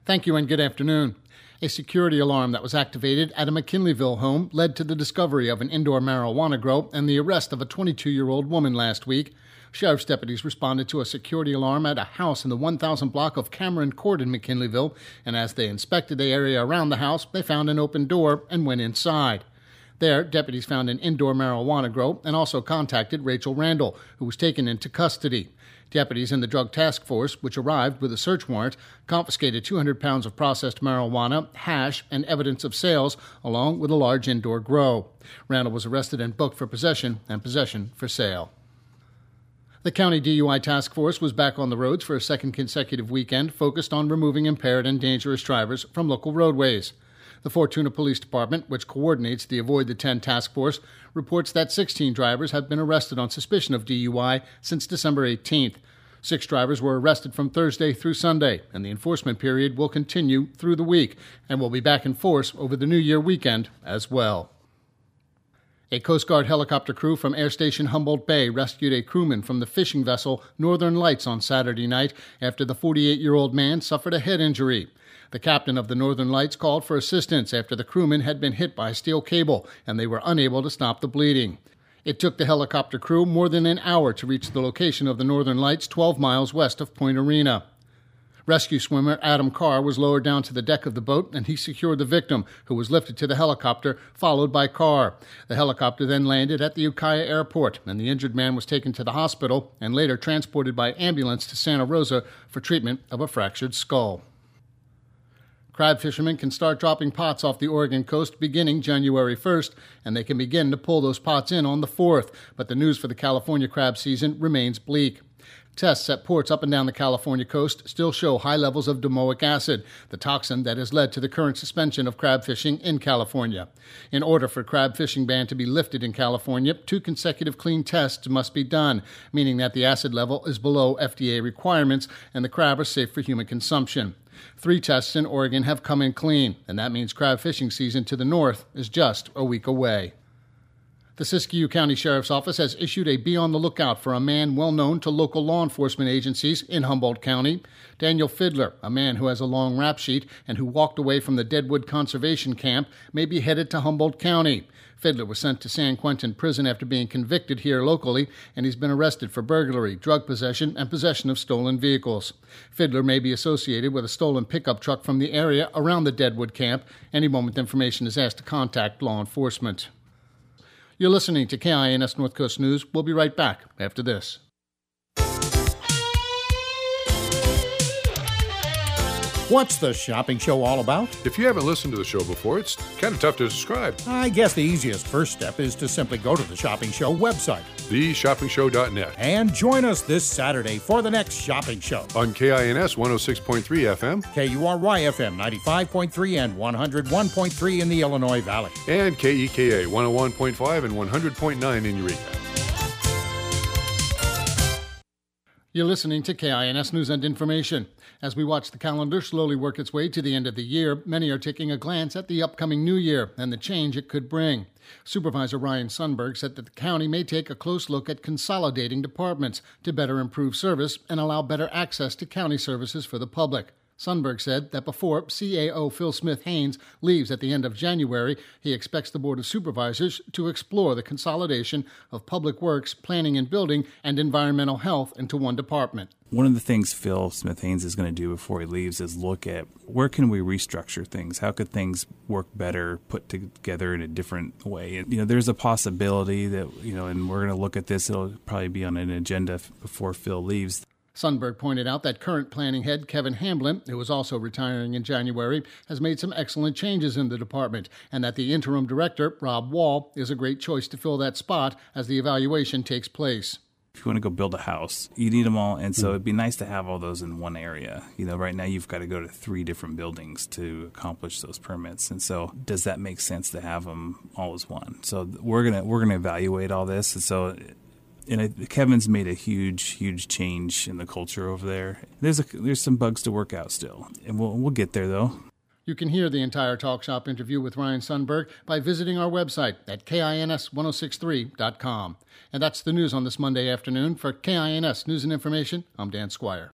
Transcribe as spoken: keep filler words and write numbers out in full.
Thank you and good afternoon. A security alarm that was activated at a McKinleyville home led to the discovery of an indoor marijuana grow and the arrest of a twenty-two-year-old woman last week. Sheriff's deputies responded to a security alarm at a house in the one thousand block of Cameron Court in McKinleyville, and as they inspected the area around the house, they found an open door and went inside. There, deputies found an indoor marijuana grow and also contacted Rachel Randall, who was taken into custody. Deputies in the Drug Task Force, which arrived with a search warrant, confiscated two hundred pounds of processed marijuana, hash, and evidence of sales, along with a large indoor grow. Randall was arrested and booked for possession and possession for sale. The County D U I Task Force was back on the roads for a second consecutive weekend focused on removing impaired and dangerous drivers from local roadways. The Fortuna Police Department, which coordinates the Avoid the ten task force, reports that sixteen drivers have been arrested on suspicion of D U I since December eighteenth. Six drivers were arrested from Thursday through Sunday, and the enforcement period will continue through the week and will be back in force over the New Year weekend as well. A Coast Guard helicopter crew from Air Station Humboldt Bay rescued a crewman from the fishing vessel Northern Lights on Saturday night after the forty-eight-year-old man suffered a head injury. The captain of the Northern Lights called for assistance after the crewman had been hit by a steel cable and they were unable to stop the bleeding. It took the helicopter crew more than an hour to reach the location of the Northern Lights twelve miles west of Point Arena. Rescue swimmer Adam Carr was lowered down to the deck of the boat and he secured the victim, who was lifted to the helicopter, followed by Carr. The helicopter then landed at the Ukiah Airport, and the injured man was taken to the hospital and later transported by ambulance to Santa Rosa for treatment of a fractured skull. Crab fishermen can start dropping pots off the Oregon coast beginning January first, and they can begin to pull those pots in on the fourth, but the news for the California crab season remains bleak. Tests at ports up and down the California coast still show high levels of domoic acid, the toxin that has led to the current suspension of crab fishing in California. In order for crab fishing ban to be lifted in California, two consecutive clean tests must be done, meaning that the acid level is below F D A requirements and the crab are safe for human consumption. Three tests in Oregon have come in clean, and that means crab fishing season to the north is just a week away. The Siskiyou County Sheriff's Office has issued a be on the lookout for a man well known to local law enforcement agencies in Humboldt County. Daniel Fiddler, a man who has a long rap sheet and who walked away from the Deadwood Conservation Camp, may be headed to Humboldt County. Fiddler was sent to San Quentin Prison after being convicted here locally, and he's been arrested for burglary, drug possession, and possession of stolen vehicles. Fiddler may be associated with a stolen pickup truck from the area around the Deadwood camp. Any moment information is asked to contact law enforcement. You're listening to K I N S North Coast News. We'll be right back after this. What's the shopping show all about? If you haven't listened to the show before, it's kind of tough to describe. I guess the easiest first step is to simply go to the Shopping Show website, the shopping show dot net, and join us this Saturday for the next shopping show. On K I N S one oh six point three F M, K U R Y F M ninety-five point three and one oh one point three in the Illinois Valley, and K E K A one oh one point five and one hundred point nine in Eureka. You're listening to K I N S News and Information. As we watch the calendar slowly work its way to the end of the year, many are taking a glance at the upcoming new year and the change it could bring. Supervisor Ryan Sundberg said that the county may take a close look at consolidating departments to better improve service and allow better access to county services for the public. Sundberg said that before C A O Phil Smith-Haynes leaves at the end of January, he expects the Board of Supervisors to explore the consolidation of Public Works, Planning and Building, and Environmental Health into one department. One of the things Phil Smith-Haynes is going to do before he leaves is look at where can we restructure things? How could things work better, put together in a different way? And, you know, there's a possibility that, you know, and we're going to look at this. It'll probably be on an agenda before Phil leaves. Sundberg pointed out that current planning head Kevin Hamblin, who is also retiring in January, has made some excellent changes in the department, and that the interim director, Rob Wall, is a great choice to fill that spot as the evaluation takes place. If you want to go build a house, you need them all, and so it'd be nice to have all those in one area. You know, right now you've got to go to three different buildings to accomplish those permits, and so does that make sense to have them all as one? So we're gonna we're gonna evaluate all this, and so. And it, Kevin's made a huge, huge change in the culture over there. There's a, there's some bugs to work out still, and we'll we'll get there though. You can hear the entire Talk Shop interview with Ryan Sundberg by visiting our website at K I N S ten sixty-three dot com. And that's the news on this Monday afternoon. For K I N S News and Information, I'm Dan Squire.